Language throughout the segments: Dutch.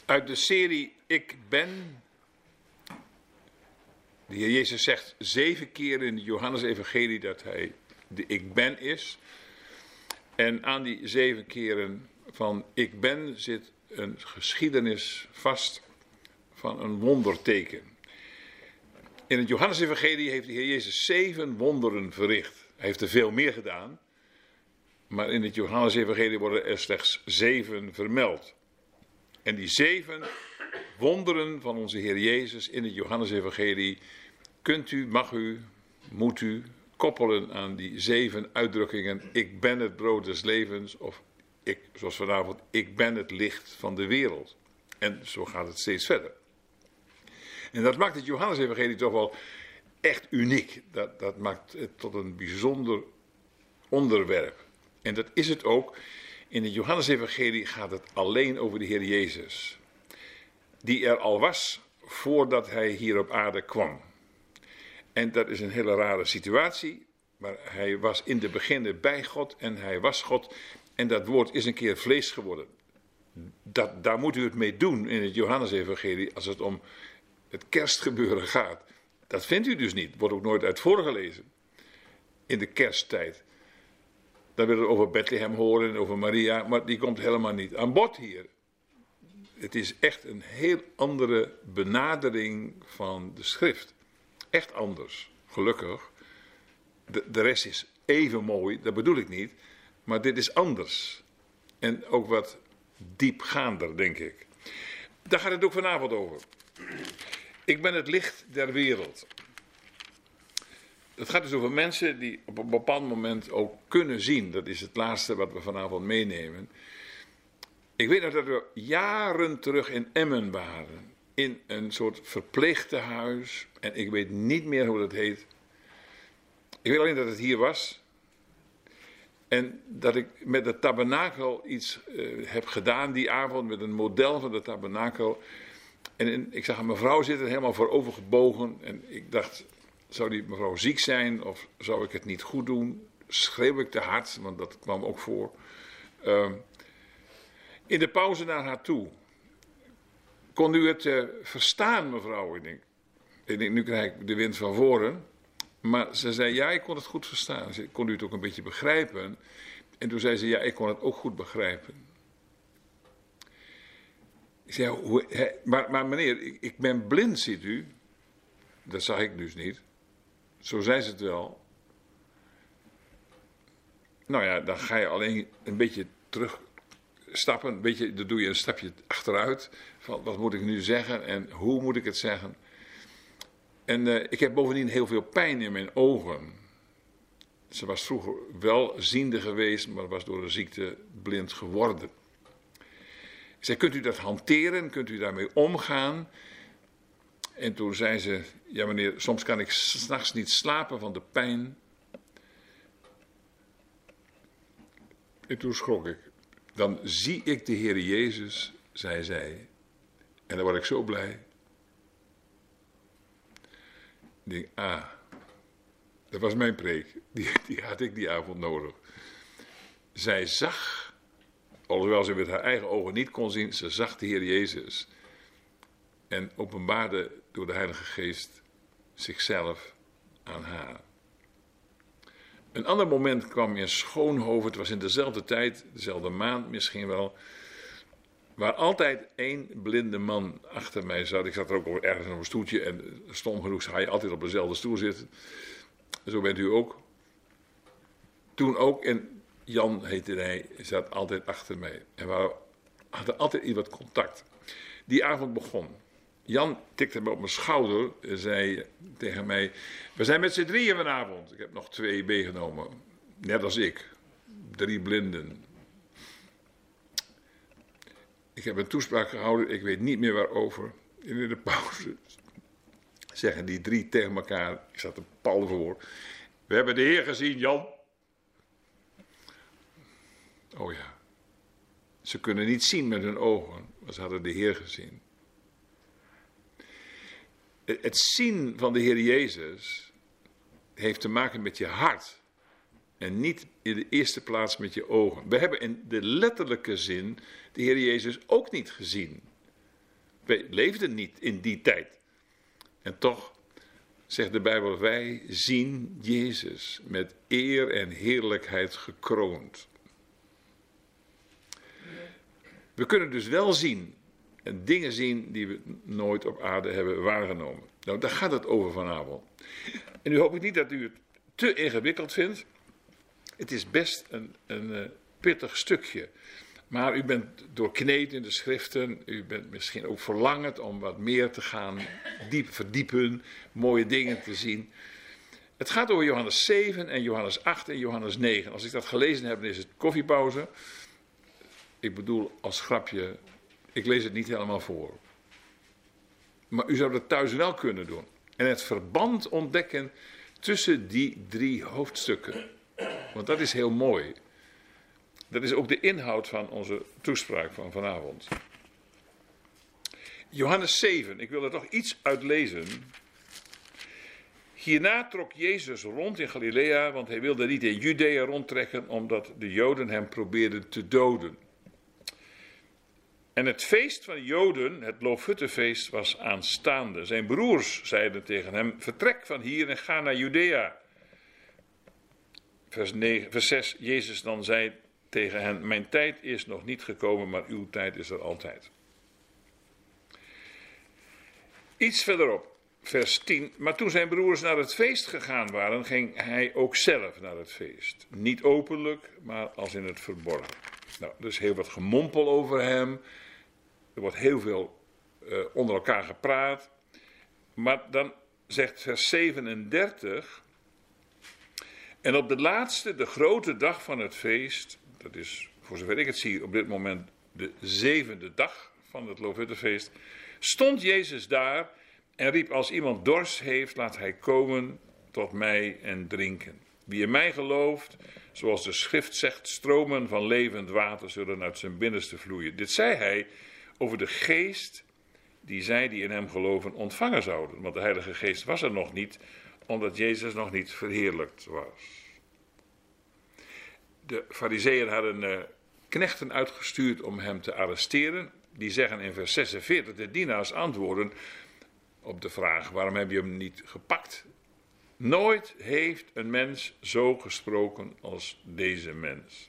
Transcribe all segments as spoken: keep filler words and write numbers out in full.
Uit de serie Ik Ben. De Heer Jezus zegt zeven keer in het Johannes-evangelie dat hij de Ik Ben is. En aan die zeven keren van Ik Ben zit een geschiedenis vast van een wonderteken. In het Johannes-evangelie heeft de Heer Jezus zeven wonderen verricht. Hij heeft er veel meer gedaan. Maar in het Johannes-evangelie worden er slechts zeven vermeld. En die zeven wonderen van onze Heer Jezus in het Johannes-evangelie kunt u, mag u, moet u koppelen aan die zeven uitdrukkingen. Ik ben het brood des levens, of ik, zoals vanavond, ik ben het licht van de wereld. En zo gaat het steeds verder. En dat maakt het Johannes-evangelie toch wel echt uniek. Dat, dat maakt het tot een bijzonder onderwerp. En dat is het ook. In het Johannes-evangelie gaat het alleen over de Heer Jezus. Die er al was voordat hij hier op aarde kwam. En dat is een hele rare situatie. Maar hij was in de beginnen bij God en hij was God. En dat woord is een keer vlees geworden. Dat, daar moet u het mee doen in het Johannes-evangelie als het om het kerstgebeuren gaat. Dat vindt u dus niet. Wordt ook nooit uit voorgelezen. In de kersttijd. Dan willen we over Bethlehem horen en over Maria. Maar die komt helemaal niet aan bod hier. Het is echt een heel andere benadering van de schrift. Echt anders. Gelukkig. De, de rest is even mooi. Dat bedoel ik niet. Maar dit is anders. En ook wat diepgaander, denk ik. Daar gaat het ook vanavond over. Ik ben het licht der wereld. Het gaat dus over mensen die op een bepaald moment ook kunnen zien. Dat is het laatste wat we vanavond meenemen. Ik weet nog dat we jaren terug in Emmen waren. In een soort verpleegtehuis. En ik weet niet meer hoe dat heet. Ik weet alleen dat het hier was. En dat ik met de tabernakel iets uh, heb gedaan die avond. Met een model van de tabernakel. En in, ik zag een mevrouw zitten helemaal voorover gebogen. En ik dacht, zou die mevrouw ziek zijn? Of zou ik het niet goed doen? Schreeuw ik te hard? Want dat kwam ook voor. Uh, in de pauze naar haar toe. Kon u het uh, verstaan, mevrouw? Ik denk, ik denk, nu krijg ik de wind van voren. Maar ze zei, ja, ik kon het goed verstaan. Ze kon u het ook een beetje begrijpen? En toen zei ze, ja, ik kon het ook goed begrijpen. Ik zei, hoe, he, maar, maar meneer, ik, ik ben blind, ziet u. Dat zag ik dus niet. Zo zei ze het wel. Nou ja, dan ga je alleen een beetje terugstappen. Een beetje, dan doe je een stapje achteruit. Van, wat moet ik nu zeggen en hoe moet ik het zeggen? En uh, ik heb bovendien heel veel pijn in mijn ogen. Ze was vroeger wel ziende geweest, maar was door de ziekte blind geworden. Ik zei, kunt u dat hanteren? Kunt u daarmee omgaan? En toen zei ze, ja meneer, soms kan ik 's nachts niet slapen van de pijn. En toen schrok ik. Dan zie ik de Heer Jezus, zei zij. En dan word ik zo blij. Ik denk, ah, dat was mijn preek. Die, die had ik die avond nodig. Zij zag, alhoewel ze met haar eigen ogen niet kon zien, ze zag de Heer Jezus. En openbaarde door de Heilige Geest zichzelf aan haar. Een ander moment kwam in Schoonhoven, het was in dezelfde tijd, dezelfde maand misschien wel, waar altijd één blinde man achter mij zat. Ik zat er ook ergens op een stoeltje en stom genoeg ga je altijd op dezelfde stoel zitten. Zo bent u ook. Toen ook, en Jan heette hij, zat altijd achter mij. En we hadden altijd iets wat contact. Die avond begon. Jan tikte me op mijn schouder en zei tegen mij, we zijn met z'n drieën vanavond. Ik heb nog twee meegenomen, net als ik. Drie blinden. Ik heb een toespraak gehouden, ik weet niet meer waarover. En in de pauze zeggen die drie tegen elkaar, ik zat er pal voor. We hebben de Heer gezien, Jan. Oh ja. Ze kunnen niet zien met hun ogen, maar ze hadden de Heer gezien. Het zien van de Heer Jezus heeft te maken met je hart. En niet in de eerste plaats met je ogen. We hebben in de letterlijke zin de Heer Jezus ook niet gezien. Wij leefden niet in die tijd. En toch zegt de Bijbel, wij zien Jezus met eer en heerlijkheid gekroond. We kunnen dus wel zien en dingen zien die we nooit op aarde hebben waargenomen. Nou, daar gaat het over vanavond. En nu hoop ik niet dat u het te ingewikkeld vindt. Het is best een, een uh, pittig stukje. Maar u bent doorkneed in de schriften. U bent misschien ook verlangend om wat meer te gaan diep verdiepen. Mooie dingen te zien. Het gaat over Johannes zeven en Johannes acht en Johannes negen. Als ik dat gelezen heb, dan is het koffiepauze. Ik bedoel, als grapje, ik lees het niet helemaal voor. Maar u zou dat thuis wel kunnen doen. En het verband ontdekken tussen die drie hoofdstukken. Want dat is heel mooi. Dat is ook de inhoud van onze toespraak van vanavond. Johannes zeven, ik wil er toch iets uit lezen. Hierna trok Jezus rond in Galilea, want hij wilde niet in Judea rondtrekken, omdat de Joden hem probeerden te doden. En het feest van de Joden, het Loofhuttenfeest, was aanstaande. Zijn broers zeiden tegen hem, vertrek van hier en ga naar Judea. Vers, negen, vers zes, Jezus dan zei tegen hen, mijn tijd is nog niet gekomen, maar uw tijd is er altijd. Iets verderop, vers tien, maar toen zijn broers naar het feest gegaan waren, ging hij ook zelf naar het feest. Niet openlijk, maar als in het verborgen. Nou, er is heel wat gemompel over hem. Er wordt heel veel uh, onder elkaar gepraat. Maar dan zegt vers zevenendertig... En op de laatste, de grote dag van het feest, dat is voor zover ik het zie op dit moment de zevende dag van het Loofhuttenfeest, stond Jezus daar en riep, als iemand dorst heeft, laat hij komen tot mij en drinken. Wie in mij gelooft, zoals de schrift zegt, stromen van levend water zullen uit zijn binnenste vloeien. Dit zei hij over de geest die zij die in hem geloven ontvangen zouden. Want de Heilige Geest was er nog niet, omdat Jezus nog niet verheerlijkt was. De Farizeeën hadden uh, knechten uitgestuurd om hem te arresteren. Die zeggen in vers zesenveertig, de dienaars antwoorden op de vraag, waarom heb je hem niet gepakt? Nooit heeft een mens zo gesproken als deze mens.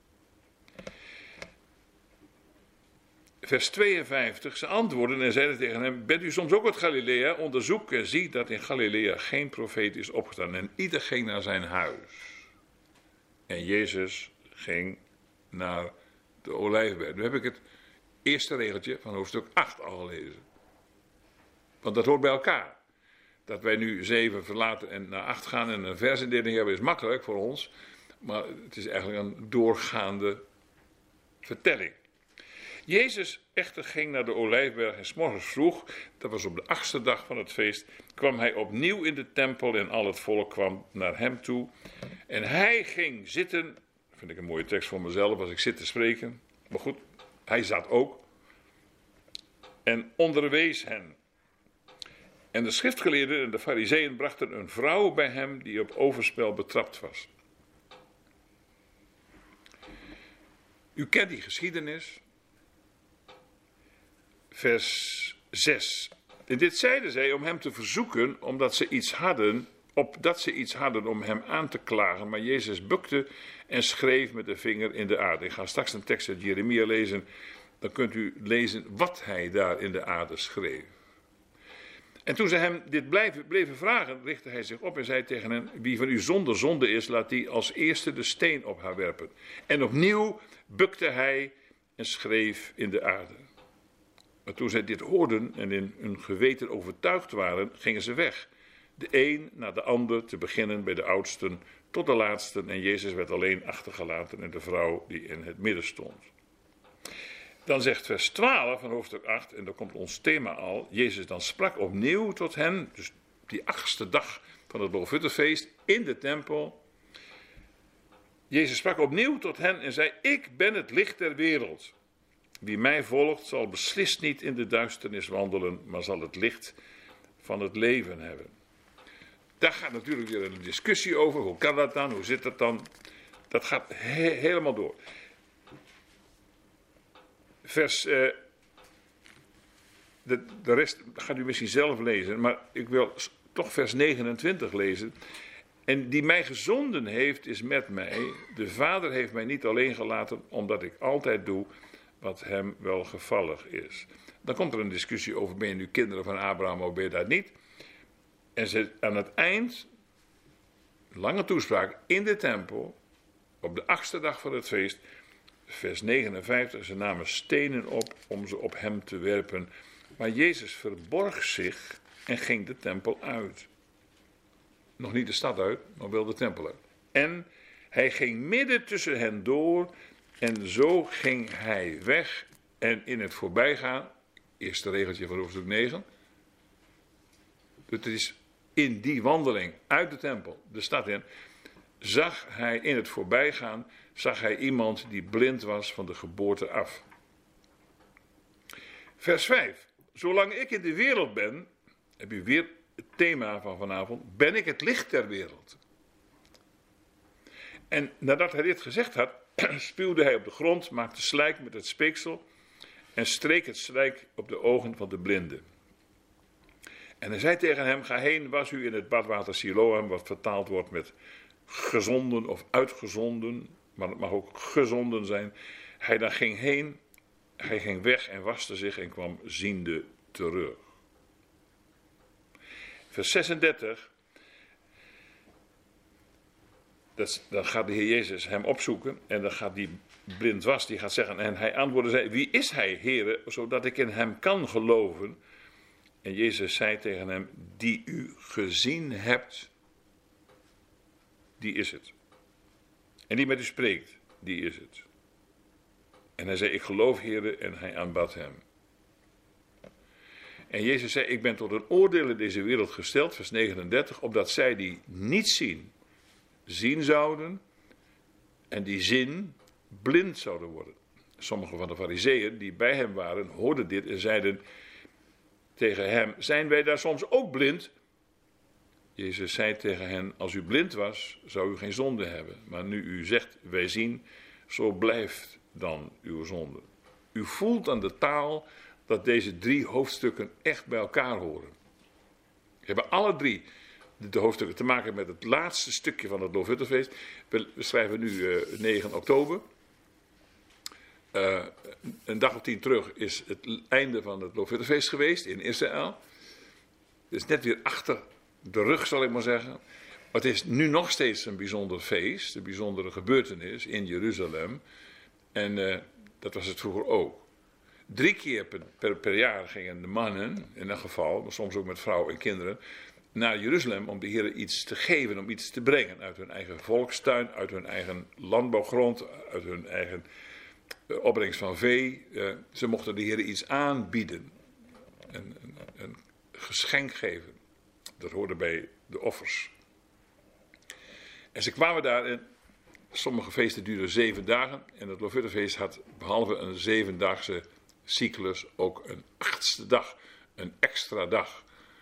Vers tweeënvijftig, ze antwoordden en zeiden tegen hem, bent u soms ook uit Galilea? Onderzoek en zie dat in Galilea geen profeet is opgestaan. En ieder ging naar zijn huis. En Jezus ging naar de Olijfberg. Nu heb ik het eerste regeltje van hoofdstuk acht al gelezen. Want dat hoort bij elkaar. Dat wij nu zeven verlaten en naar acht gaan en een versindeling hebben is makkelijk voor ons. Maar het is eigenlijk een doorgaande vertelling. Jezus echter ging naar de Olijfberg en 's morgens vroeg, dat was op de achtste dag van het feest, kwam hij opnieuw in de tempel en al het volk kwam naar hem toe. En hij ging zitten, vind ik een mooie tekst voor mezelf als ik zit te spreken, maar goed, hij zat ook, en onderwees hen. En de schriftgeleerden en de farizeeën brachten een vrouw bij hem die op overspel betrapt was. U kent die geschiedenis. Vers zes. En dit zeiden zij om hem te verzoeken, omdat ze iets hadden, opdat ze iets hadden om hem aan te klagen. Maar Jezus bukte en schreef met de vinger in de aarde. Ik ga straks een tekst uit Jeremia lezen. Dan kunt u lezen wat hij daar in de aarde schreef. En toen ze hem dit bleven, bleven vragen, richtte hij zich op en zei tegen hen, wie van u zonder zonde is, laat die als eerste de steen op haar werpen. En opnieuw bukte hij en schreef in de aarde. Maar toen zij dit hoorden en in hun geweten overtuigd waren, gingen ze weg. De een na de ander, te beginnen bij de oudsten tot de laatsten. En Jezus werd alleen achtergelaten en de vrouw die in het midden stond. Dan zegt vers twaalf van hoofdstuk acht, en daar komt ons thema al. Jezus dan sprak opnieuw tot hen, dus die achtste dag van het Loofhuttenfeest in de tempel. Jezus sprak opnieuw tot hen en zei, ik ben het licht der wereld. Wie mij volgt zal beslist niet in de duisternis wandelen, maar zal het licht van het leven hebben. Daar gaat natuurlijk weer een discussie over. Hoe kan dat dan? Hoe zit dat dan? Dat gaat he- helemaal door. Vers uh, de, de rest gaat u misschien zelf lezen, maar ik wil toch vers negenentwintig lezen. En die mij gezonden heeft, is met mij. De Vader heeft mij niet alleen gelaten, omdat ik altijd doe wat hem welgevallig is. Dan komt er een discussie over, ben je nu kinderen van Abraham of ben je dat niet? En ze, aan het eind, lange toespraak in de tempel, op de achtste dag van het feest, vers negenenvijftig, ze namen stenen op om ze op hem te werpen. Maar Jezus verborg zich en ging de tempel uit. Nog niet de stad uit, maar wel de tempel uit. En hij ging midden tussen hen door en zo ging hij weg. En in het voorbijgaan, eerste regeltje van hoofdstuk negen. Het is in die wandeling uit de tempel, de stad in, zag hij in het voorbijgaan, zag hij iemand die blind was van de geboorte af. Vers vijf. Zolang ik in de wereld ben, heb u weer het thema van vanavond, ben ik het licht ter wereld. En nadat hij dit gezegd had, spuwde hij op de grond, maakte slijk met het speeksel en streek het slijk op de ogen van de blinde. En hij zei tegen hem, ga heen, was u in het badwater Siloam, wat vertaald wordt met gezonden of uitgezonden, maar het mag ook gezonden zijn. Hij dan ging heen, hij ging weg en waste zich en kwam ziende terug. Vers zesendertig, dat, dan gaat de Heer Jezus hem opzoeken en dan gaat die blind was, die gaat zeggen, en hij antwoordde, zei, wie is hij, Heere, zodat ik in hem kan geloven? En Jezus zei tegen hem, die u gezien hebt, die is het. En die met u spreekt, die is het. En hij zei, ik geloof, Heere, en hij aanbad hem. En Jezus zei, ik ben tot een oordeel in deze wereld gesteld, vers negenendertig, opdat zij die niet zien, zien zouden, en die zien, blind zouden worden. Sommigen van de Farizeeën die bij hem waren, hoorden dit en zeiden tegen hem, zijn wij daar soms ook blind? Jezus zei tegen hen, als u blind was, zou u geen zonde hebben. Maar nu u zegt, wij zien, zo blijft dan uw zonde. U voelt aan de taal dat deze drie hoofdstukken echt bij elkaar horen. We hebben alle drie de hoofdstukken te maken met het laatste stukje van het Loofhuttenfeest. We schrijven nu uh, negen oktober. Uh, een dag of tien terug is het einde van het Loofhuttenfeest geweest in Israël. Het is net weer achter de rug, zal ik maar zeggen. Het is nu nog steeds een bijzonder feest, een bijzondere gebeurtenis in Jeruzalem. En uh, dat was het vroeger ook. Drie keer per, per, per jaar gingen de mannen, in dat geval, maar soms ook met vrouwen en kinderen, naar Jeruzalem om de Heer iets te geven, om iets te brengen. Uit hun eigen volkstuin, uit hun eigen landbouwgrond, uit hun eigen uh, opbrengst van vee. Uh, ze mochten de Heer iets aanbieden. Een, een, een geschenk geven. Dat hoorde bij de offers. En ze kwamen daar en sommige feesten duurden zeven dagen. En het Loofhuttenfeest had behalve een zevendaagse cyclus ook een achtste dag. Een extra dag.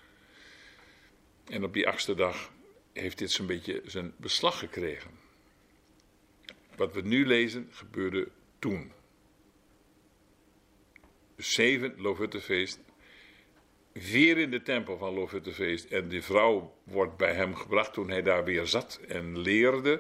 En op die achtste dag heeft dit zo'n beetje zijn beslag gekregen. Wat we nu lezen gebeurde toen. Dus zeven Loofhuttenfeest. Vier in de tempel van Loofhuttenfeest. En die vrouw wordt bij hem gebracht toen hij daar weer zat en leerde.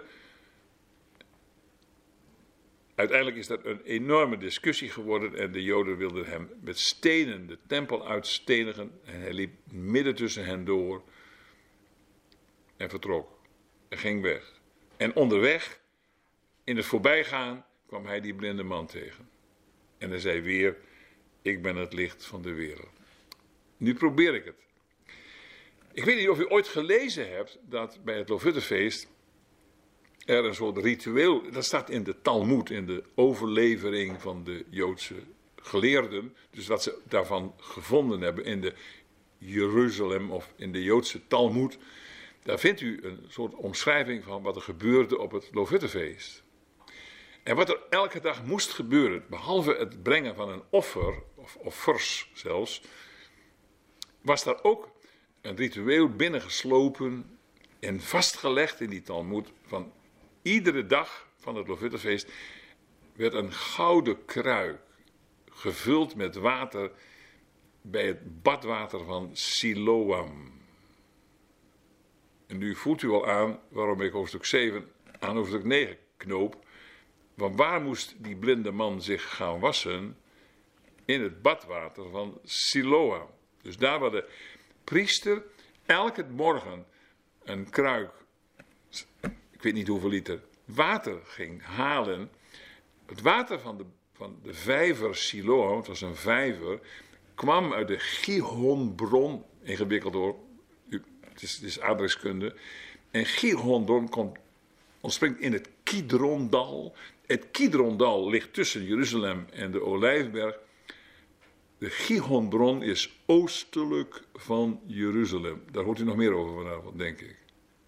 Uiteindelijk is dat een enorme discussie geworden en de Joden wilden hem met stenen de tempel uitstenigen. En hij liep midden tussen hen door en vertrok. En ging weg. En onderweg, in het voorbijgaan, kwam hij die blinde man tegen. En hij zei weer, ik ben het licht van de wereld. Nu probeer ik het. Ik weet niet of u ooit gelezen hebt dat bij het Loofhuttenfeest er een soort ritueel, dat staat in de Talmoed, in de overlevering van de Joodse geleerden, dus wat ze daarvan gevonden hebben in de Jeruzalem of in de Joodse Talmoed, daar vindt u een soort omschrijving van wat er gebeurde op het Loofhuttenfeest. En wat er elke dag moest gebeuren, behalve het brengen van een offer, of offers zelfs, was daar ook een ritueel binnengeslopen en vastgelegd in die Talmoed van iedere dag van het Loofhuttenfeest werd een gouden kruik gevuld met water bij het badwater van Siloam. En nu voelt u al aan waarom ik hoofdstuk zeven aan hoofdstuk negen knoop. Want waar moest die blinde man zich gaan wassen? In het badwater van Siloam. Dus daar waar de priester elke morgen een kruik, ik weet niet hoeveel liter, water ging halen. Het water van de, van de vijver Siloam, het was een vijver, kwam uit de Gihonbron, ingewikkeld hoor, het is, het is aardrijkskunde. En Gihonbron komt, ontspringt in het Kidrondal. Het Kidrondal ligt tussen Jeruzalem en de Olijfberg. De Gihonbron is oostelijk van Jeruzalem. Daar hoort u nog meer over vanavond, denk ik.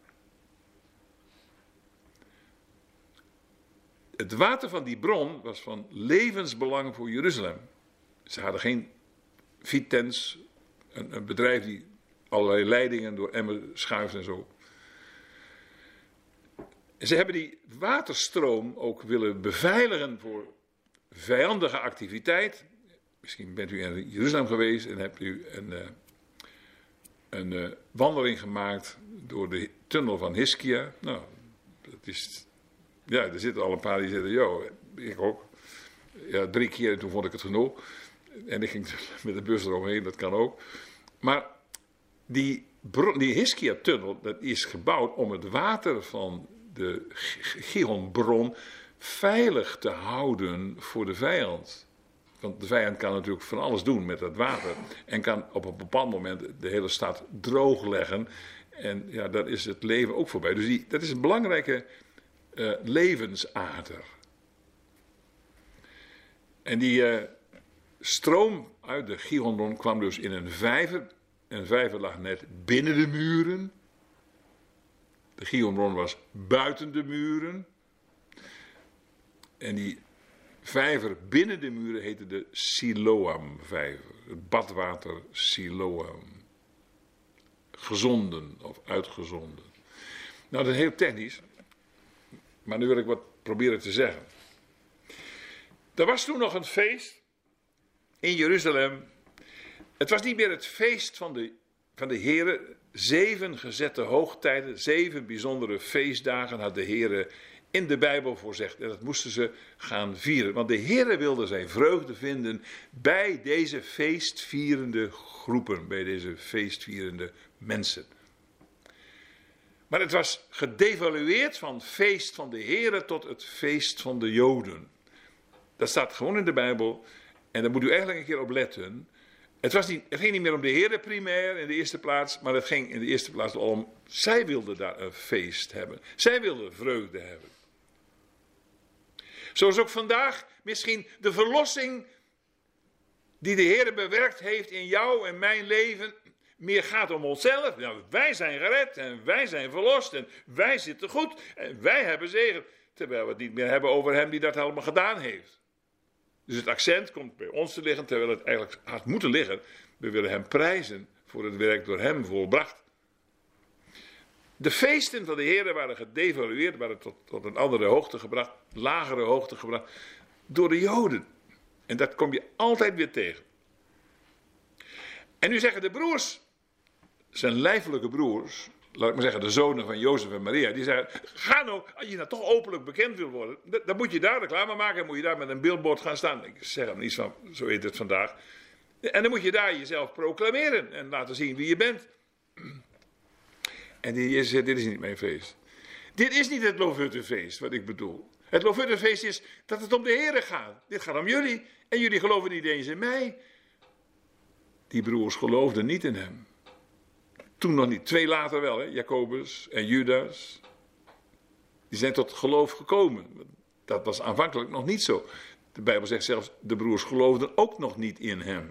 Het water van die bron was van levensbelang voor Jeruzalem. Ze hadden geen Vitens, een, een bedrijf die allerlei leidingen door Emmen schuift en zo. Ze hebben die waterstroom ook willen beveiligen voor vijandige activiteit. Misschien bent u in Jeruzalem geweest en hebt u een, uh, een uh, wandeling gemaakt door de tunnel van Hiskia. Nou, dat is, ja, er zitten al een paar die zeggen, joh, ik ook. Ja, drie keer en toen vond ik het genoeg. En ik ging met de bus eromheen, dat kan ook. Maar die, die Hiskia-tunnel, dat is gebouwd om het water van de Gihonbron veilig te houden voor de vijand. Want de vijand kan natuurlijk van alles doen met dat water. En kan op een bepaald moment de hele stad droogleggen. En ja, daar is het leven ook voorbij. Dus die, dat is een belangrijke uh, levensader. En die uh, stroom uit de Gihonbron kwam dus in een vijver. Een vijver lag net binnen de muren. De Gihonbron was buiten de muren. En die vijver binnen de muren heette de Siloam-vijver. Het badwater Siloam. Gezonden of uitgezonden. Nou, dat is heel technisch. Maar nu wil ik wat proberen te zeggen. Er was toen nog een feest in Jeruzalem. Het was niet meer het feest van de, van de Here. Zeven gezette hoogtijden, zeven bijzondere feestdagen had de Here in de Bijbel voorzegd. En dat moesten ze gaan vieren. Want de Here wilde zijn vreugde vinden bij deze feestvierende groepen. Bij deze feestvierende mensen. Maar het was gedevalueerd van feest van de Here tot het feest van de Joden. Dat staat gewoon in de Bijbel. En daar moet u eigenlijk een keer op letten. Het, was niet, het ging niet meer om de Here primair in de eerste plaats. Maar het ging in de eerste plaats om, zij wilden daar een feest hebben. Zij wilden vreugde hebben. Zoals ook vandaag misschien de verlossing die de Heer bewerkt heeft in jou en mijn leven meer gaat om onszelf. Nou, wij zijn gered en wij zijn verlost en wij zitten goed en wij hebben zegen. Terwijl we het niet meer hebben over hem die dat allemaal gedaan heeft. Dus het accent komt bij ons te liggen, terwijl het eigenlijk had moeten liggen. We willen hem prijzen voor het werk door hem volbracht. De feesten van de Heer waren gedevalueerd, waren tot, tot een andere hoogte gebracht, lagere hoogte gebracht, door de Joden. En dat kom je altijd weer tegen. En nu zeggen de broers, zijn lijfelijke broers, laat ik maar zeggen de zonen van Jozef en Maria, die zeggen, ga nou, als je nou toch openlijk bekend wil worden, dan moet je daar reclame maken en moet je daar met een billboard gaan staan. Ik zeg hem iets van, zo heet het vandaag. En dan moet je daar jezelf proclameren en laten zien wie je bent. En die Jezus zegt, dit is niet mijn feest. Dit is niet het Loofhuttenfeest, wat ik bedoel. Het Loofhuttenfeest is dat het om de Heere gaat. Dit gaat om jullie. En jullie geloven niet eens in mij. Die broers geloofden niet in hem. Toen nog niet. Twee later wel, hè? Jacobus en Judas. Die zijn tot geloof gekomen. Dat was aanvankelijk nog niet zo. De Bijbel zegt zelfs, de broers geloofden ook nog niet in hem.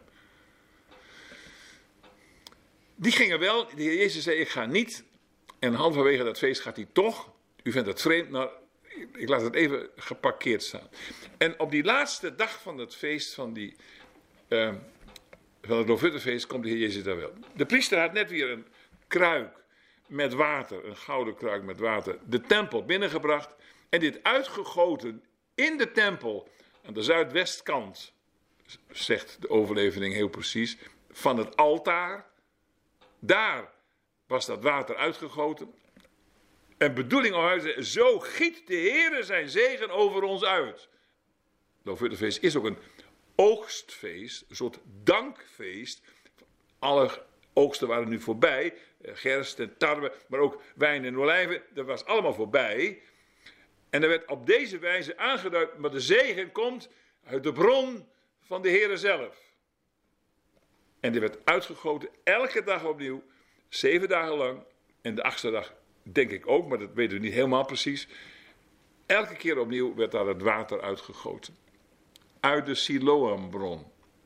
Die gingen wel. De Heer Jezus zei, ik ga niet. En halverwege dat feest gaat hij toch. U vindt het vreemd, maar ik laat het even geparkeerd staan. En op die laatste dag van het feest van, die, uh, van het Loofhuttenfeest komt de Heer Jezus daar wel. De priester had net weer een kruik met water, een gouden kruik met water, de tempel binnengebracht. En dit uitgegoten in de tempel aan de zuidwestkant, zegt de overlevering heel precies, van het altaar. Daar was dat water uitgegoten. En bedoeling om uit te zeggen, zo giet de Heere zijn zegen over ons uit. Loofhuttenfeest is ook een oogstfeest, een soort dankfeest. Alle oogsten waren nu voorbij, gerst en tarwe, maar ook wijn en olijven, dat was allemaal voorbij. En er werd op deze wijze aangeduid, maar de zegen komt uit de bron van de Heere zelf. En die werd uitgegoten elke dag opnieuw, zeven dagen lang. En de achtste dag denk ik ook, maar dat weten we niet helemaal precies. Elke keer opnieuw werd daar het water uitgegoten. Uit de Siloambron.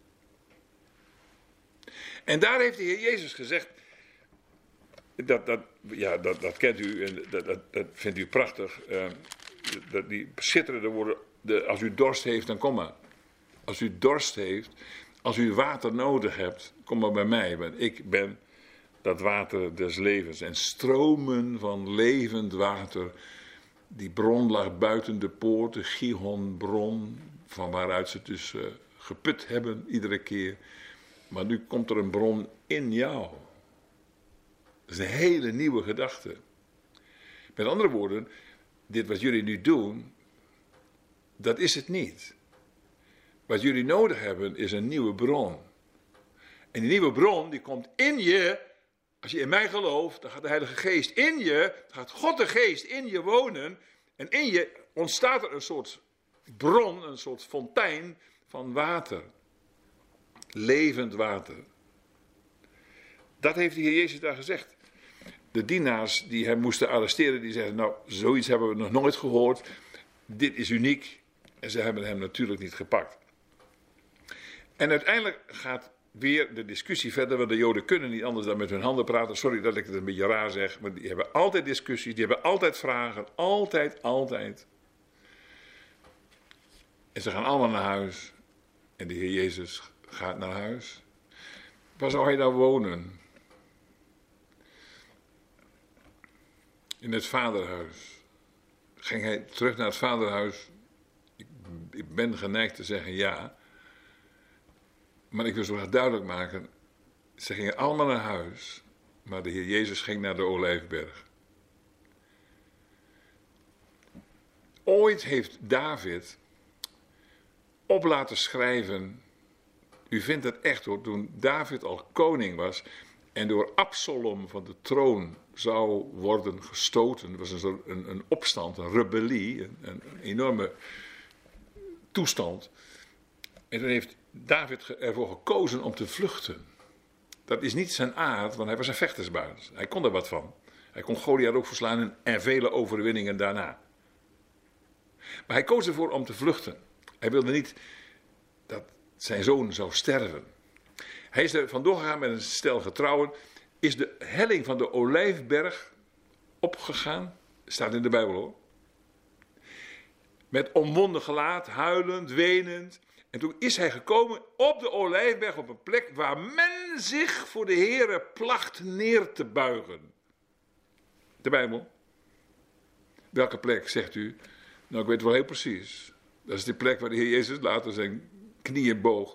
En daar heeft de Heer Jezus gezegd, dat, dat, ja, dat, dat kent u en dat, dat, dat vindt u prachtig. Uh, dat die schitterende woorden, de, als u dorst heeft, dan kom maar. Als u dorst heeft, als u water nodig hebt, kom maar bij mij, want ik ben dat water des levens. En stromen van levend water, die bron lag buiten de poort, de Gihonbron, van waaruit ze dus uh, geput hebben iedere keer. Maar nu komt er een bron in jou. Dat is een hele nieuwe gedachte. Met andere woorden, dit wat jullie nu doen, dat is het niet. Wat jullie nodig hebben is een nieuwe bron. En die nieuwe bron die komt in je. Als je in mij gelooft, dan gaat de Heilige Geest in je. Dan gaat God de Geest in je wonen. En in je ontstaat er een soort bron, een soort fontein van water. Levend water. Dat heeft de Heer Jezus daar gezegd. De dienaars die hem moesten arresteren, die zeiden, nou, zoiets hebben we nog nooit gehoord. Dit is uniek. En ze hebben hem natuurlijk niet gepakt. En uiteindelijk gaat weer de discussie verder, want de Joden kunnen niet anders dan met hun handen praten. Sorry dat ik het een beetje raar zeg, maar die hebben altijd discussies, die hebben altijd vragen. Altijd, altijd. En ze gaan allemaal naar huis. En de Heer Jezus gaat naar huis. Waar zou hij nou wonen? In het vaderhuis. Ging hij terug naar het vaderhuis? Ik, ik ben geneigd te zeggen ja. Maar ik wil zo graag duidelijk maken. Ze gingen allemaal naar huis. Maar de Heer Jezus ging naar de Olijfberg. Ooit heeft David op laten schrijven. U vindt het echt hoor. Toen David al koning was. En door Absalom van de troon zou worden gestoten. Het was een, een, een opstand, een rebellie. Een, een enorme toestand. En toen heeft David ervoor gekozen om te vluchten. Dat is niet zijn aard, want hij was een vechtersbuit. Hij kon er wat van. Hij kon Goliath ook verslaan en vele overwinningen daarna. Maar hij koos ervoor om te vluchten. Hij wilde niet dat zijn zoon zou sterven. Hij is er vandoor gegaan met een stel getrouwen. Is de helling van de Olijfberg opgegaan. Staat in de Bijbel hoor. Met omwonden gelaat, huilend, wenend. En toen is hij gekomen op de Olijfberg op een plek waar men zich voor de Heere placht neer te buigen. De Bijbel. Welke plek, zegt u? Nou, ik weet het wel heel precies. Dat is die plek waar de Heer Jezus later zijn knieën boog.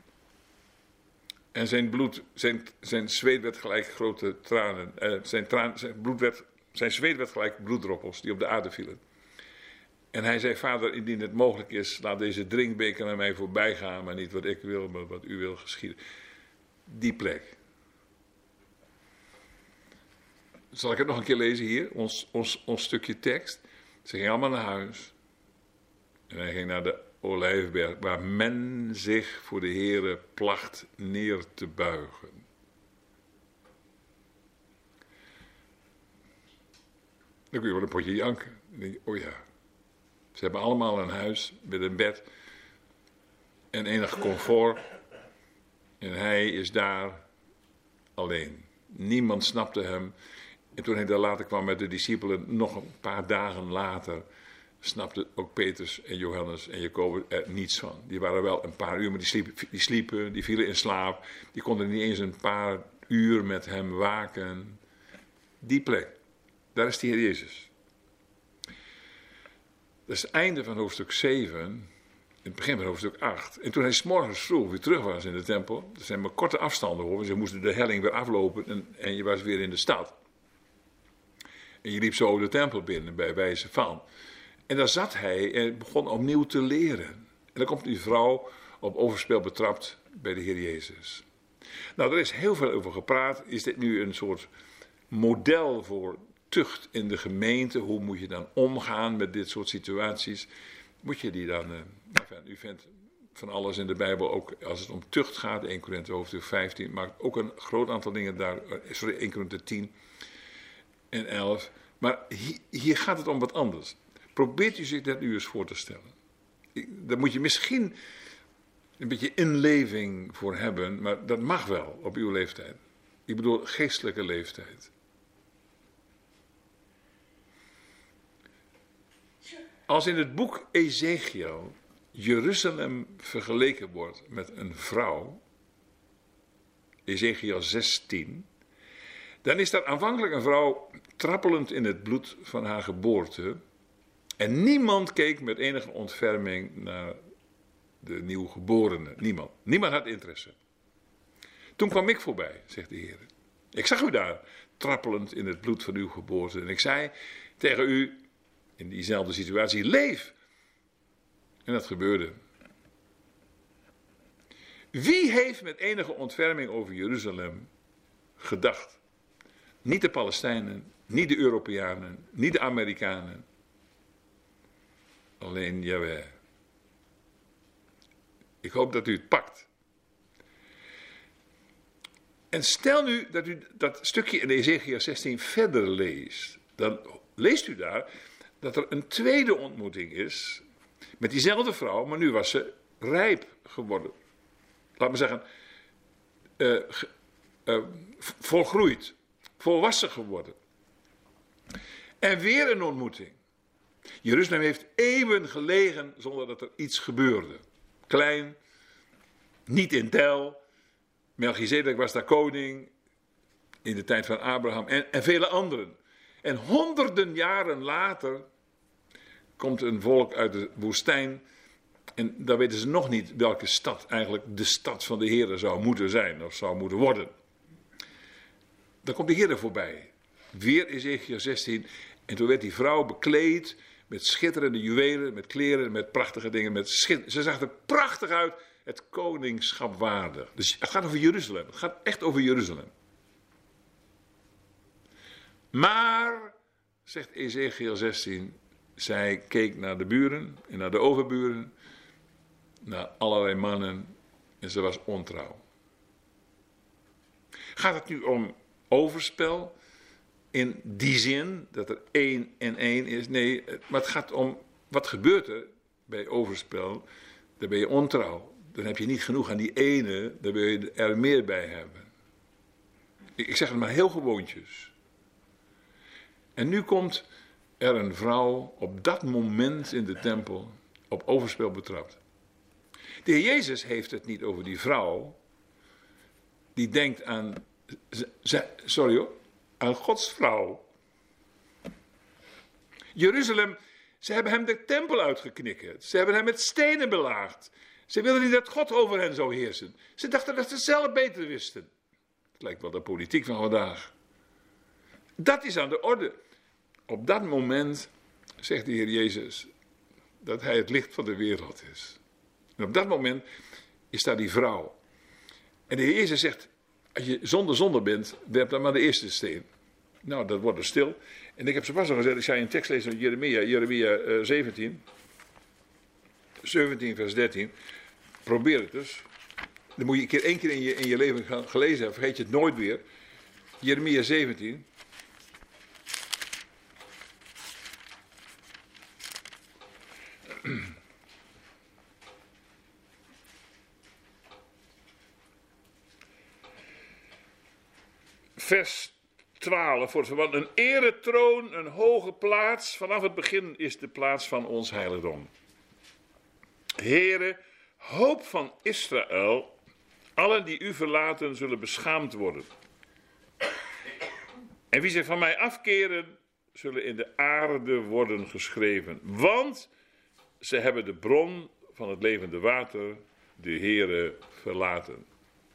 En zijn bloed, zijn, zijn zweet werd gelijk grote tranen. Eh, zijn, traan, zijn, bloed werd, zijn zweet werd gelijk bloeddroppels die op de aarde vielen. En hij zei, Vader, indien het mogelijk is, laat deze drinkbeker aan mij voorbij gaan, maar niet wat ik wil, maar wat u wil geschieden. Die plek. Zal ik het nog een keer lezen hier, ons, ons, ons stukje tekst. Ze gingen allemaal naar huis. En hij ging naar de Olijfberg, waar men zich voor de Heere placht neer te buigen. Dan kun je wel een potje janken. Dan denk je, oh ja. Ze hebben allemaal een huis met een bed en enig comfort. En hij is daar alleen. Niemand snapte hem. En toen hij daar later kwam met de discipelen, nog een paar dagen later, snapten ook Petrus en Johannes en Jacobus er niets van. Die waren wel een paar uur, maar die sliepen, die sliepen, die vielen in slaap. Die konden niet eens een paar uur met hem waken. Die plek, daar is de Heer Jezus. Dat is het einde van hoofdstuk zeven. In het begin van hoofdstuk acht. En toen hij 's morgens vroeg weer terug was in de tempel. Dat zijn maar korte afstanden hoor. Ze moesten de helling weer aflopen en, en je was weer in de stad. En je liep zo de tempel binnen bij wijze van. En daar zat hij en begon opnieuw te leren. En dan komt die vrouw op overspel betrapt bij de Heer Jezus. Nou, er is heel veel over gepraat. Is dit nu een soort model voor tucht in de gemeente? Hoe moet je dan omgaan met dit soort situaties? Moet je die dan... Uh, enfin, u vindt van alles in de Bijbel, ook als het om tucht gaat, één Korinthe hoofdstuk vijftien, maar ook een groot aantal dingen daar, sorry, één Korinthe tien en elf. Maar hier, hier gaat het om wat anders. Probeert u zich dat nu eens voor te stellen. Daar moet je misschien een beetje inleving voor hebben, maar dat mag wel op uw leeftijd. Ik bedoel geestelijke leeftijd. Als in het boek Ezechiel Jeruzalem vergeleken wordt met een vrouw, Ezechiel zestien, dan is dat aanvankelijk een vrouw trappelend in het bloed van haar geboorte. En niemand keek met enige ontferming naar de nieuwgeborene. Niemand. Niemand had interesse. Toen kwam ik voorbij, zegt de Heer. Ik zag u daar, trappelend in het bloed van uw geboorte. En ik zei tegen u, in diezelfde situatie, leef. En dat gebeurde. Wie heeft met enige ontferming over Jeruzalem gedacht? Niet de Palestijnen, niet de Europeanen, niet de Amerikanen. Alleen Jahweh. Ik hoop dat u het pakt. En stel nu dat u dat stukje in Ezechiel zestien verder leest. Dan leest u daar dat er een tweede ontmoeting is met diezelfde vrouw, maar nu was ze rijp geworden. Laat me zeggen, uh, uh, volgroeid, volwassen geworden. En weer een ontmoeting. Jeruzalem heeft eeuwen gelegen zonder dat er iets gebeurde. Klein, niet in tel. Melchizedek was daar koning in de tijd van Abraham en, en vele anderen. En honderden jaren later komt een volk uit de woestijn. En dan weten ze nog niet welke stad eigenlijk de stad van de Heer zou moeten zijn of zou moeten worden. Dan komt de Heer voorbij. Weer Ezechiel zestien. En toen werd die vrouw bekleed met schitterende juwelen, met kleren, met prachtige dingen. Met schit... Ze zag er prachtig uit, het koningschap waardig. Dus het gaat over Jeruzalem. Het gaat echt over Jeruzalem. Maar, zegt Ezechiel zestien, zij keek naar de buren en naar de overburen, naar allerlei mannen en ze was ontrouw. Gaat het nu om overspel? In die zin dat er één en één is? Nee, maar het gaat om, wat gebeurt er bij overspel? Dan ben je ontrouw. Dan heb je niet genoeg aan die ene, dan wil je er meer bij hebben. Ik zeg het maar heel gewoontjes. En nu komt er een vrouw op dat moment in de tempel op overspel betrapt. De Heer Jezus heeft het niet over die vrouw die denkt aan, sorry hoor, aan Gods vrouw. Jeruzalem, ze hebben hem de tempel uitgeknikkerd. Ze hebben hem met stenen belaagd. Ze wilden niet dat God over hen zou heersen. Ze dachten dat ze zelf beter wisten. Het lijkt wel de politiek van vandaag. Dat is aan de orde. Op dat moment zegt de Heer Jezus dat hij het licht van de wereld is. En op dat moment is daar die vrouw. En de Heer Jezus zegt, als je zonder zonde bent, werp dan maar de eerste steen. Nou, dat wordt er stil. En ik heb zo pas al gezegd, ik ga je een tekst lezen van Jeremia, Jeremia uh, zeventien. zeventien vers dertien. Probeer het dus. Dan moet je een keer, één keer in je, in je leven gaan gelezen hebben, vergeet je het nooit weer. Jeremia zeventien. Vers twaalf, want een eretroon, een hoge plaats, vanaf het begin is de plaats van ons heiligdom. Heere, hoop van Israël, allen die u verlaten zullen beschaamd worden. En wie zich van mij afkeren, zullen in de aarde worden geschreven. Want ze hebben de bron van het levende water de Heere verlaten.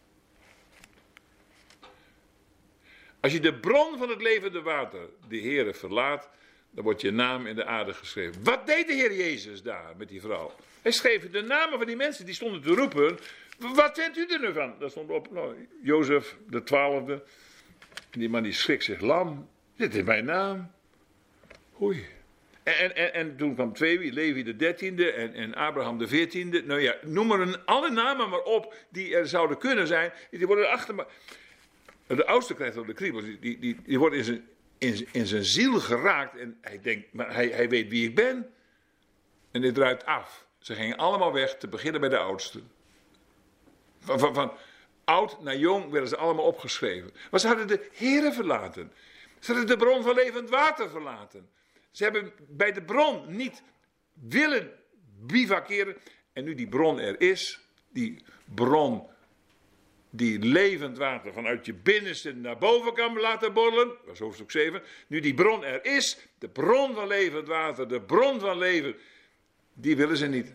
Als je de bron van het levende water, de Heere, verlaat, dan wordt je naam in de aarde geschreven. Wat deed de Heer Jezus daar met die vrouw? Hij schreef de namen van die mensen die stonden te roepen. Wat vindt u er nu van? Daar stond op, nou, Jozef de twaalfde. Die man die schrikt zich lam. Dit is mijn naam. Oei. En, en, en toen kwam twee, Levi de dertiende en, en Abraham de veertiende. Nou ja, noem maar een, alle namen maar op die er zouden kunnen zijn. Die worden erachter. Maar de oudste krijgt op de kriebels. Die, die, die, die wordt in zijn, in, in zijn ziel geraakt. En hij denkt, maar hij, hij weet wie ik ben. En dit druipt af. Ze gingen allemaal weg, te beginnen bij de oudste. Van, van, van oud naar jong werden ze allemaal opgeschreven. Maar ze hadden de Heere verlaten. Ze hadden de bron van levend water verlaten. Ze hebben bij de bron niet willen bivakeren. En nu die bron er is, die bron die levend water vanuit je binnenste naar boven kan laten borrelen. Dat was hoofdstuk zeven. Nu die bron er is, de bron van levend water, de bron van leven, die willen ze niet.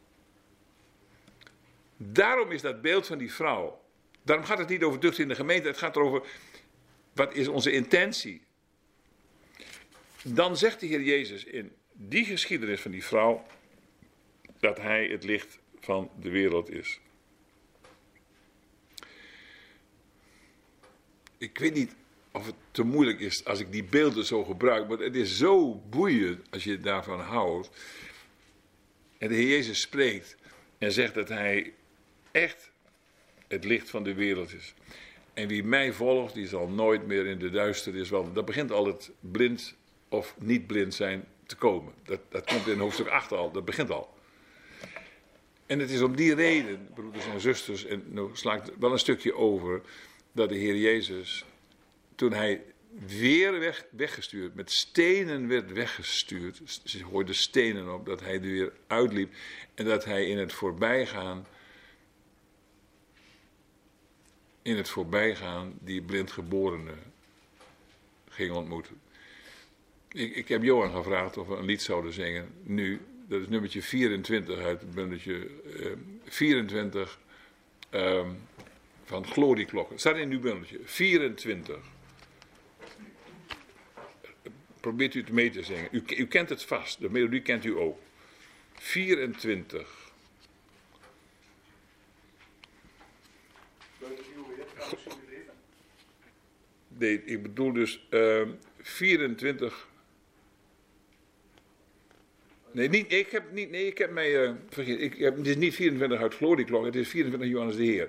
Daarom is dat beeld van die vrouw. Daarom gaat het niet over tucht in de gemeente. Het gaat erover, wat is onze intentie? Dan zegt de Heer Jezus in die geschiedenis van die vrouw, dat hij het licht van de wereld is. Ik weet niet of het te moeilijk is als ik die beelden zo gebruik, maar het is zo boeiend als je daarvan houdt. En de Heer Jezus spreekt en zegt dat hij echt het licht van de wereld is. En wie mij volgt, die zal nooit meer in de duisternis, want dat begint al het blind of niet blind zijn te komen. Dat, dat komt in hoofdstuk acht al, dat begint al. En het is om die reden, broeders en zusters, en nou sla ik wel een stukje over, dat de Heer Jezus, toen hij weer weg, weggestuurd, met stenen werd weggestuurd, ze gooiden stenen op, dat hij er weer uitliep, en dat hij in het voorbijgaan, in het voorbijgaan, die blindgeborene ging ontmoeten. Ik, ik heb Johan gevraagd of we een lied zouden zingen, nu, dat is nummertje vierentwintig uit het bundeltje uh, vierentwintig, um, van Glorieklokken. Het staat in uw bundeltje, vierentwintig. Probeert u het mee te zingen. U, u kent het vast, de melodie kent u ook. vierentwintig. Nee, ik bedoel dus uh, vierentwintig. Nee, niet, ik heb, niet, nee, ik heb mij uh, vergeten. Ik heb, het is niet vierentwintig uit Glorieklokken, het is vierentwintig Johannes de Heer.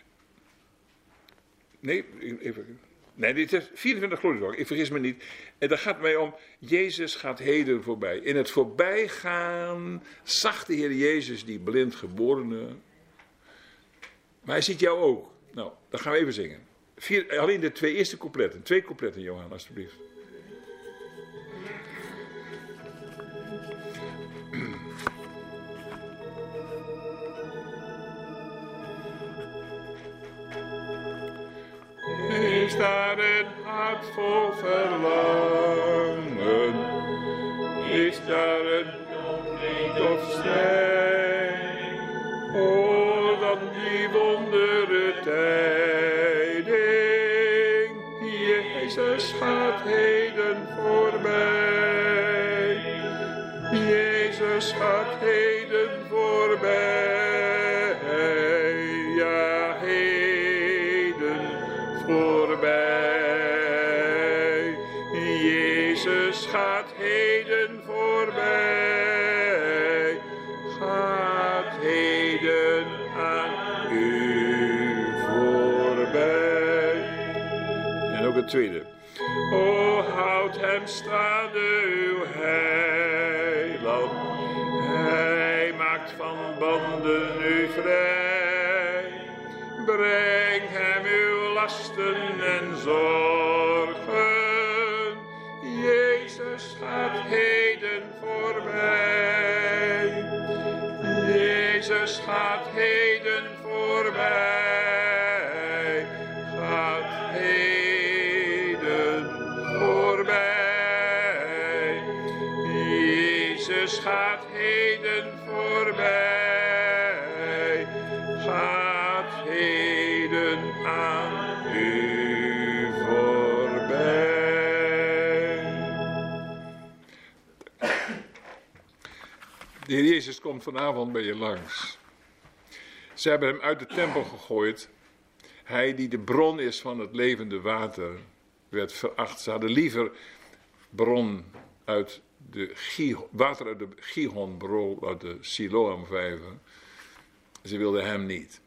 Nee, even. Nee, dit is vierentwintig Glorieklokken, ik vergis me niet. En daar gaat het mij om, Jezus gaat heden voorbij. In het voorbijgaan zag de Heer Jezus die blind geborene. Maar hij ziet jou ook. Nou, dan gaan we even zingen. Vier, alleen de twee eerste coupletten. Twee coupletten, Johan, alstublieft. Is daar een hart vol verlangen? Is daar een leed of strijd? Hoor dan die wondere tijding. Jezus gaat heden voorbij. Jezus gaat heden voorbij. Ja, heden voorbij. Jezus gaat heden voorbij. Gaat heden aan u voorbij. En ook het tweede. O, houd hem staande, uw heiland. Hij maakt van banden u vrij. Breng hem uw lasten en zorgen. Jezus gaat heden voorbij. Jezus gaat heden voorbij. Gaat heden voorbij. Jezus gaat heden voorbij. De Heer Jezus komt vanavond bij je langs. Ze hebben hem uit de tempel gegooid. Hij die de bron is van het levende water, werd veracht. Ze hadden liever bron uit de Gihon, water uit de Gihonbron, uit de Siloamvijver. Ze wilden hem niet.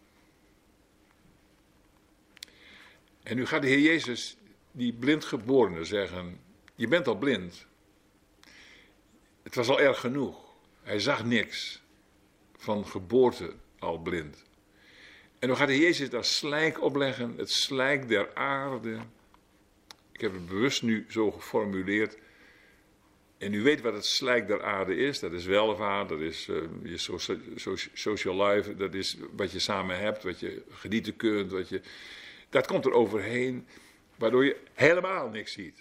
En nu gaat de Heer Jezus, die blindgeborene, zeggen: je bent al blind. Het was al erg genoeg. Hij zag niks. Van geboorte al blind. En dan gaat de Heer Jezus daar slijk opleggen. Het slijk der aarde. Ik heb het bewust nu zo geformuleerd. En u weet wat het slijk der aarde is. Dat is welvaart, dat is uh, je social, social life. Dat is wat je samen hebt, wat je genieten kunt. Wat je, dat komt er overheen. Waardoor je helemaal niks ziet.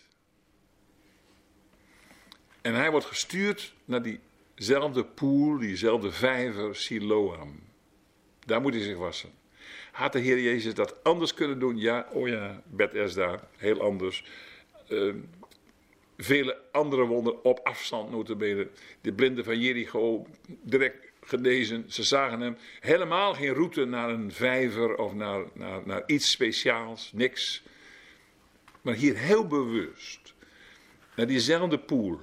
En hij wordt gestuurd naar diezelfde poel, diezelfde vijver, Siloam. Daar moet hij zich wassen. Had de Heer Jezus dat anders kunnen doen? Ja, oh ja, Bethesda, heel anders. Uh, vele andere wonderen op afstand notabene. De blinden van Jericho, direct genezen. Ze zagen hem. Helemaal geen route naar een vijver of naar, naar, naar iets speciaals, niks. Maar hier heel bewust. Naar diezelfde poel.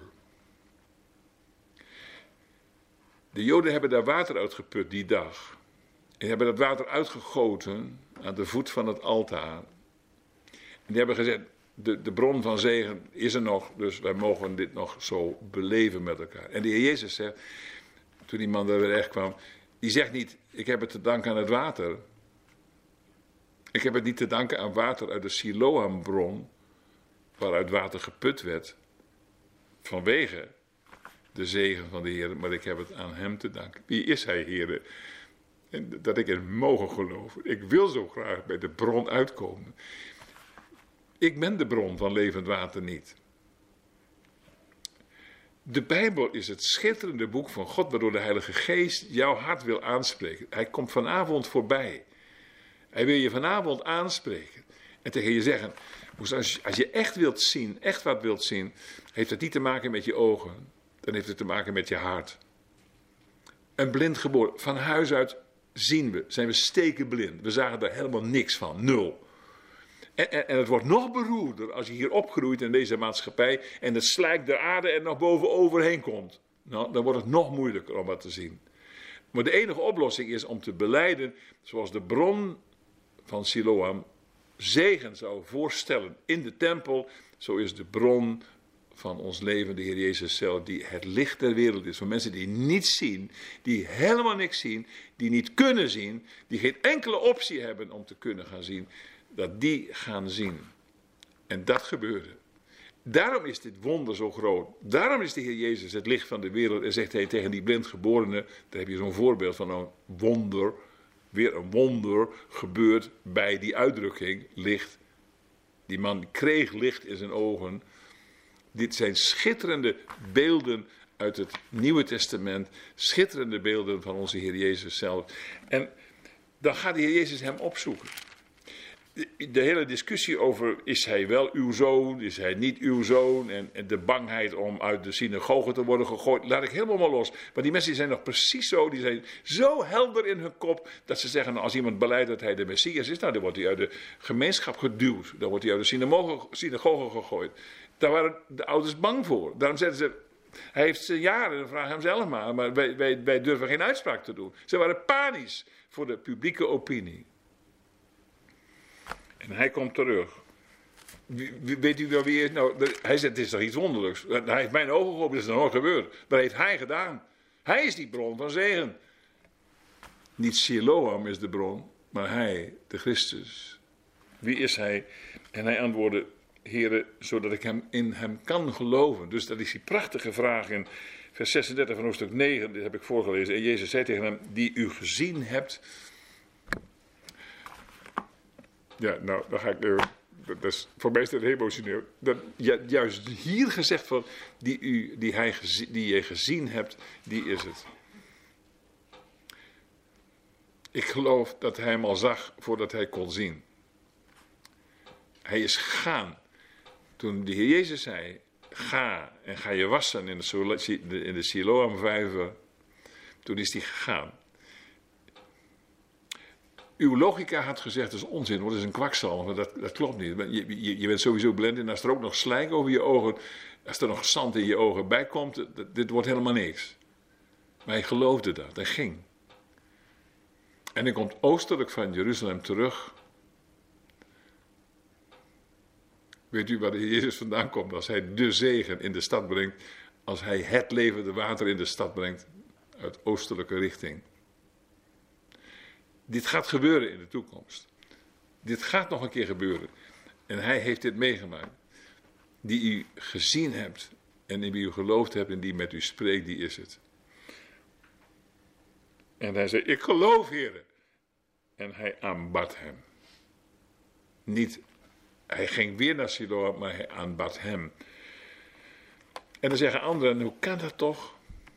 De Joden hebben daar water uitgeput die dag. En hebben dat water uitgegoten aan de voet van het altaar. En die hebben gezegd, de, de bron van zegen is er nog, dus wij mogen dit nog zo beleven met elkaar. En de Heer Jezus zegt, toen die man daar weer echt kwam, die zegt niet, ik heb het te danken aan het water. Ik heb het niet te danken aan water uit de Siloambron, waaruit water geput werd, vanwege de zegen van de Heer, maar ik heb het aan hem te danken. Wie is hij, Heer? En dat ik in mogen geloven. Ik wil zo graag bij de bron uitkomen. Ik ben de bron van levend water niet. De Bijbel is het schitterende boek van God, waardoor de Heilige Geest jouw hart wil aanspreken. Hij komt vanavond voorbij. Hij wil je vanavond aanspreken. En tegen je zeggen, als je echt wilt zien, echt wat wilt zien, heeft het niet te maken met je ogen. Dan heeft het te maken met je hart. Een blind geboren, van huis uit zien we, zijn we stekenblind. We zagen daar helemaal niks van, nul. En, en, en het wordt nog beroerder als je hier opgroeit in deze maatschappij en het slijk der aarde er nog boven overheen komt. Nou, dan wordt het nog moeilijker om wat te zien. Maar de enige oplossing is om te belijden, zoals de bron van Siloam zegen zou voorstellen in de tempel, zo is de bron van ons leven, de Heer Jezus zelf, die het licht der wereld is. Voor mensen die niets zien, die helemaal niks zien, die niet kunnen zien, die geen enkele optie hebben om te kunnen gaan zien, dat die gaan zien. En dat gebeurde. Daarom is dit wonder zo groot. Daarom is de Heer Jezus het licht van de wereld. En zegt hij tegen die blindgeborene, daar heb je zo'n voorbeeld van een wonder, weer een wonder gebeurt bij die uitdrukking, licht. Die man kreeg licht in zijn ogen. Dit zijn schitterende beelden uit het Nieuwe Testament. Schitterende beelden van onze Heer Jezus zelf. En dan gaat de Heer Jezus hem opzoeken. De, de hele discussie over, is hij wel uw zoon, is hij niet uw zoon? En, en de bangheid om uit de synagoge te worden gegooid, laat ik helemaal maar los. Maar die mensen zijn nog precies zo, die zijn zo helder in hun kop, dat ze zeggen, nou, als iemand beleidt dat hij de Messias is, nou, dan wordt hij uit de gemeenschap geduwd. Dan wordt hij uit de synagoge, synagoge gegooid. Daar waren de ouders bang voor. Daarom zeiden ze, hij heeft zijn jaren, vraag hem zelf maar, maar wij, wij, wij durven geen uitspraak te doen. Ze waren panisch voor de publieke opinie. En hij komt terug. Wie, weet u wel wie is? Nou, hij zegt, het is toch iets wonderlijks. Hij heeft mijn ogen geopend, dat is nog nooit gebeurd. Dat heeft hij gedaan. Hij is die bron van zegen. Niet Siloam is de bron, maar hij, de Christus. Wie is hij? En hij antwoordde, Heere, zodat ik hem in hem kan geloven. Dus dat is die prachtige vraag in vers zesendertig van hoofdstuk negen, dit heb ik voorgelezen. En Jezus zei tegen hem, die u gezien hebt. Ja, nou, dan ga ik, uh, dat is, voor mij is dat emotioneel. Dat, ja, juist hier gezegd van, die, u, die, hij gezi, die je gezien hebt, die is het. Ik geloof dat hij hem al zag voordat hij kon zien. Hij is gegaan. Toen de Heer Jezus zei, ga en ga je wassen in de, in de Siloamvijver. Toen is hij gegaan. Uw logica had gezegd, dat is onzin, want dat is een kwakzalver, dat, dat klopt niet. Je, je, je bent sowieso blind en als er ook nog slijk over je ogen, als er nog zand in je ogen bij komt, dit, dit wordt helemaal niks. Maar hij geloofde dat en ging. En hij komt oostelijk van Jeruzalem terug. Weet u waar de Heer Jezus vandaan komt als hij de zegen in de stad brengt, als hij het levende water in de stad brengt uit oostelijke richting. Dit gaat gebeuren in de toekomst. Dit gaat nog een keer gebeuren. En hij heeft dit meegemaakt. Die u gezien hebt en in wie u geloofd hebt en die met u spreekt, die is het. En hij zei, ik geloof, Heere. En hij aanbad hem. Niet, hij ging weer naar Siloam, maar hij aanbad hem. En dan zeggen anderen, hoe kan dat toch?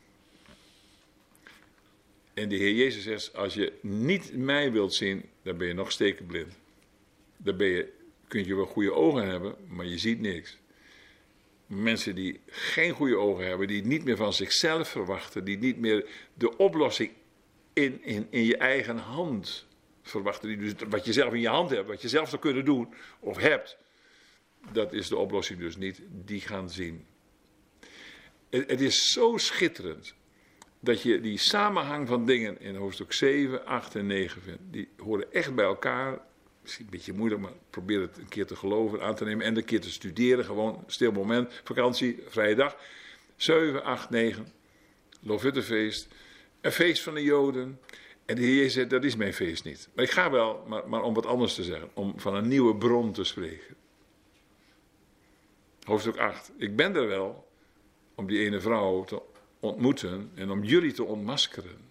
En de Heer Jezus zegt, als je niet mij wilt zien, dan ben je nog stekenblind. Dan ben je, kun je wel goede ogen hebben, maar je ziet niks. Mensen die geen goede ogen hebben, die niet meer van zichzelf verwachten, die niet meer de oplossing in, in, in je eigen hand verwachten, die dus wat je zelf in je hand hebt, wat je zelf zou kunnen doen of hebt, dat is de oplossing dus niet, die gaan zien. Het, het is zo schitterend dat je die samenhang van dingen in hoofdstuk zeven, acht en negen vindt. Die horen echt bij elkaar. Misschien een beetje moeilijk, maar probeer het een keer te geloven, aan te nemen en een keer te studeren. Gewoon stil moment, vakantie, vrije dag. zeven, acht, negen. Loofhuttenfeest. Een feest van de Joden. En de Heer Jezus zegt, dat is mijn feest niet. Maar ik ga wel, maar, maar om wat anders te zeggen. Om van een nieuwe bron te spreken. Hoofdstuk acht. Ik ben er wel om die ene vrouw te ontmoeten en om jullie te ontmaskeren.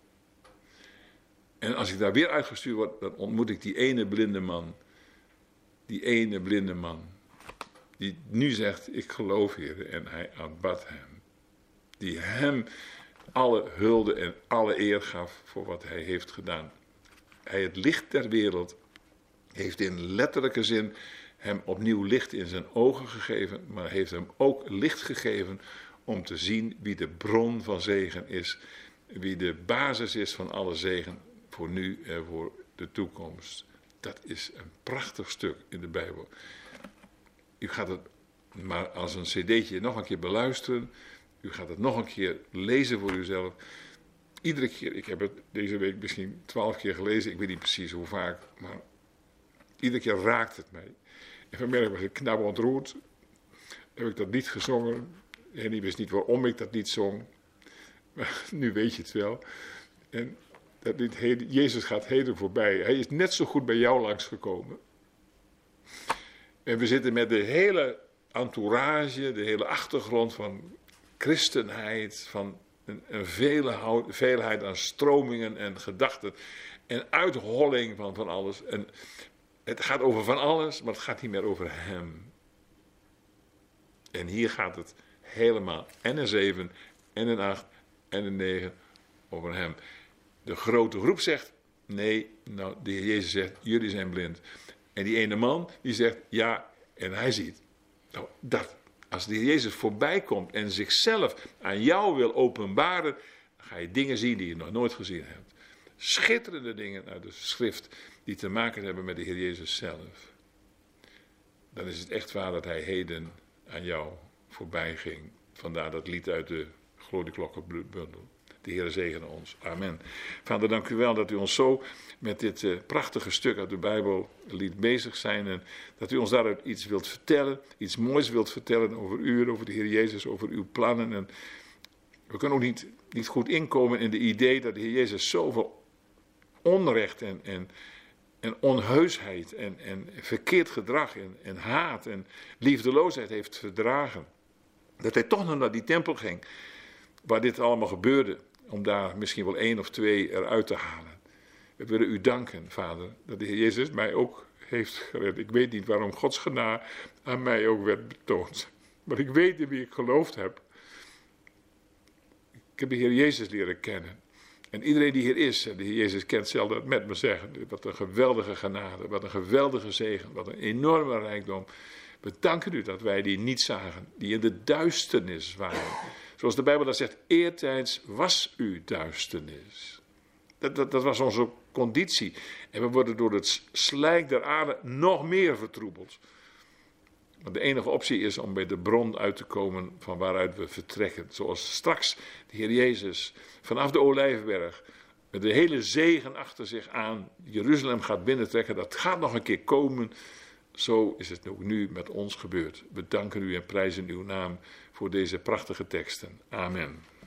En als ik daar weer uitgestuurd word, dan ontmoet ik die ene blinde man. Die ene blinde man. Die nu zegt, ik geloof, Heer, en hij aanbad hem. Die hem alle hulde en alle eer gaf voor wat hij heeft gedaan. Hij, het licht der wereld, heeft in letterlijke zin hem opnieuw licht in zijn ogen gegeven, maar heeft hem ook licht gegeven om te zien wie de bron van zegen is, wie de basis is van alle zegen voor nu en voor de toekomst. Dat is een prachtig stuk in de Bijbel. U gaat het maar als een cd'tje nog een keer beluisteren. U gaat het nog een keer lezen voor uzelf. Iedere keer, ik heb het deze week misschien twaalf keer gelezen, ik weet niet precies hoe vaak, maar iedere keer raakt het mij. En vanmiddag was ik knap ontroerd. Heb ik dat niet gezongen. En ik wist niet waarom ik dat niet zong. Maar nu weet je het wel. En dat lied, Jezus gaat heden voorbij. Hij is net zo goed bij jou langsgekomen. En we zitten met de hele entourage, de hele achtergrond van christenheid, van een, een vele, veelheid aan stromingen en gedachten. En uitholling van van alles. En het gaat over van alles, maar het gaat niet meer over hem. En hier gaat het helemaal, en een zeven, en een acht, en een negen, over hem. De grote groep zegt, nee, nou, de Heer Jezus zegt, jullie zijn blind. En die ene man, die zegt, ja, en hij ziet. Nou, dat, als de Heer Jezus voorbij komt en zichzelf aan jou wil openbaren, dan ga je dingen zien die je nog nooit gezien hebt. Schitterende dingen uit de schrift, die te maken hebben met de Heer Jezus zelf. Dan is het echt waar dat hij heden aan jou voorbij ging. Vandaar dat lied uit de Glorieklokkenbundel. De Heer zegene ons. Amen. Vader, dank u wel dat u ons zo met dit uh, prachtige stuk uit de Bijbel liet bezig zijn. En dat u ons daaruit iets wilt vertellen. Iets moois wilt vertellen over u en over de Heer Jezus, over uw plannen. En we kunnen ook niet, niet goed inkomen in de idee dat de Heer Jezus zoveel onrecht en, en, en onheusheid en, en verkeerd gedrag en, en haat en liefdeloosheid heeft verdragen. Dat hij toch nog naar die tempel ging, waar dit allemaal gebeurde, om daar misschien wel één of twee eruit te halen. We willen u danken, Vader, dat de Heer Jezus mij ook heeft gered. Ik weet niet waarom Gods genade aan mij ook werd betoond. Maar ik weet in wie ik geloofd heb. Ik heb de Heer Jezus leren kennen. En iedereen die hier is, en de Heer Jezus kent, zal dat met me zeggen. Wat een geweldige genade, wat een geweldige zegen, wat een enorme rijkdom. We danken u dat wij die niet zagen, die in de duisternis waren. Zoals de Bijbel dat zegt, eertijds was u duisternis. Dat, dat, dat was onze conditie. En we worden door het slijk der aarde nog meer vertroebeld. Maar de enige optie is om bij de bron uit te komen van waaruit we vertrekken. Zoals straks de Heer Jezus vanaf de Olijfberg met de hele zegen achter zich aan Jeruzalem gaat binnentrekken. Dat gaat nog een keer komen. Zo is het ook nu met ons gebeurd. We danken u en prijzen uw naam voor deze prachtige teksten. Amen.